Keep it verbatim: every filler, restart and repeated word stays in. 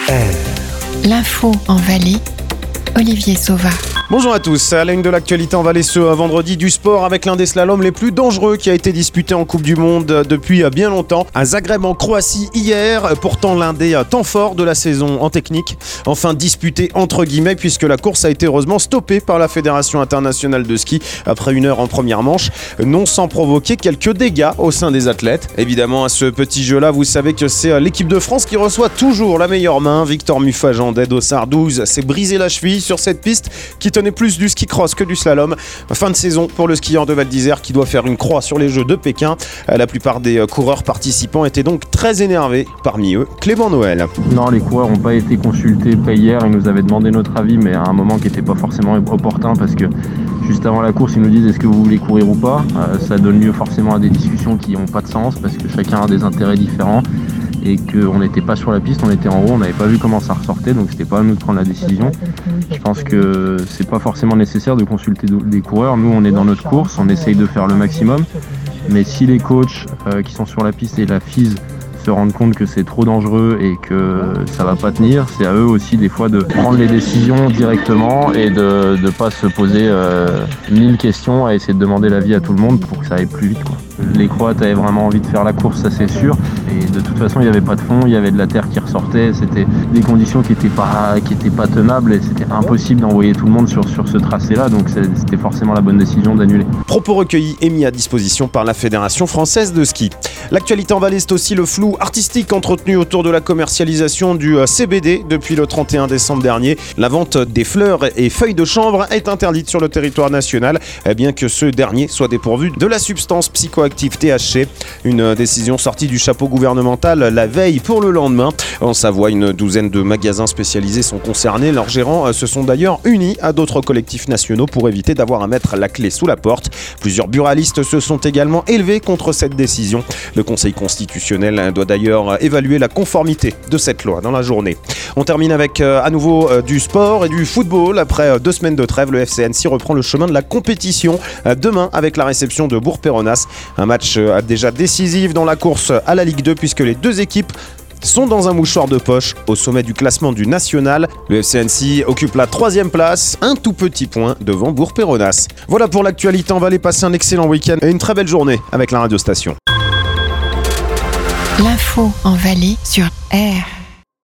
R. L'info en Valais, Olivier Sauva. Bonjour à tous, à la une de l'actualité en Valais ce vendredi, du sport avec l'un des slaloms les plus dangereux qui a été disputé en Coupe du Monde depuis bien longtemps, à Zagreb en Croatie hier, pourtant l'un des temps forts de la saison en technique, enfin disputé entre guillemets puisque la course a été heureusement stoppée par la Fédération internationale de ski après une heure en première manche, non sans provoquer quelques dégâts au sein des athlètes. Évidemment à ce petit jeu-là, vous savez que c'est l'équipe de France qui reçoit toujours la meilleure main. Victor Muffajan d'Aide-aux-Sarts douze s'est brisé la cheville sur cette piste qui tenait plus du ski cross que du slalom. Fin de saison pour le skieur de Val d'Isère qui doit faire une croix sur les Jeux de Pékin. La plupart des coureurs participants étaient donc très énervés. Parmi eux, Clément Noël. Non, les coureurs n'ont pas été consultés près hier. Ils nous avaient demandé notre avis, mais à un moment qui n'était pas forcément opportun parce que juste avant la course, ils nous disent est-ce que vous voulez courir ou pas. euh, Ça donne lieu forcément à des discussions qui n'ont pas de sens parce que chacun a des intérêts différents et qu'on n'était pas sur la piste, on était en haut, on n'avait pas vu comment ça ressortait, donc c'était pas à nous de prendre la décision. Je pense que c'est pas forcément nécessaire de consulter des coureurs. Nous, on est dans notre course, on essaye de faire le maximum, mais si les coachs euh, qui sont sur la piste et la F I S se rendent compte que c'est trop dangereux et que ça va pas tenir, c'est à eux aussi des fois de prendre les décisions directement et de ne pas se poser euh, mille questions à essayer de demander l'avis à tout le monde pour que ça aille plus vite, quoi. Les Croates avaient vraiment envie de faire la course, ça c'est sûr, et de toute façon il n'y avait pas de fond, il y avait de la terre qui ressortait, c'était des conditions qui n'étaient pas, qui étaient pas tenables et c'était impossible d'envoyer tout le monde sur, sur ce tracé-là, donc c'était forcément la bonne décision d'annuler. Propos recueillis et mis à disposition par la Fédération française de ski. L'actualité en Valais, c'est aussi le flou artistique entretenu autour de la commercialisation du C B D depuis le trente et un décembre dernier. La vente des fleurs et feuilles de chanvre est interdite sur le territoire national, bien que ce dernier soit dépourvu de la substance psychoactive T H C. Une décision sortie du chapeau gouvernemental la veille pour le lendemain. En Savoie, une douzaine de magasins spécialisés sont concernés. Leurs gérants se sont d'ailleurs unis à d'autres collectifs nationaux pour éviter d'avoir à mettre la clé sous la porte. Plusieurs buralistes se sont également élevés contre cette décision. Le Conseil constitutionnel doit d'ailleurs évaluer la conformité de cette loi dans la journée. On termine avec euh, à nouveau euh, du sport et du football. Après euh, deux semaines de trêve, le F C Annecy reprend le chemin de la compétition euh, demain avec la réception de Bourg-Péronnas. Un match euh, déjà décisif dans la course à la Ligue deux puisque les deux équipes sont dans un mouchoir de poche au sommet du classement du national. Le F C Annecy occupe la troisième place, un tout petit point devant Bourg-Péronnas. Voilà pour l'actualité en Valais. Passez un excellent week-end et une très belle journée avec la radio station. L'info en Valais sur R.